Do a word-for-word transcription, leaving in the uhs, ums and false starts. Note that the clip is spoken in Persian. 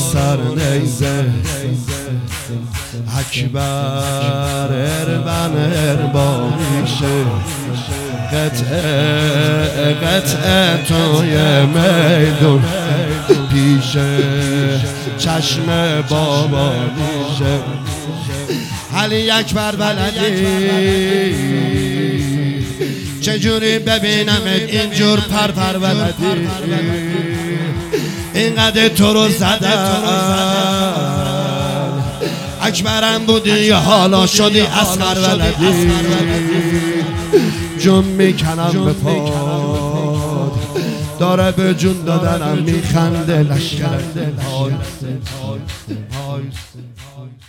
سر نیزه اکبر اربن اربامیشه قطعه قطعه توی میدون پیشه چشم بابا میشه علی اکبر بلدی چجوری ببینم اینجور پر پر بلدی اینقدر تو رو زدن اکبرم بودی یا حالا شدی اصغر بلدی جون میکنم به پاد داره به جون دادنم میخنده لشکر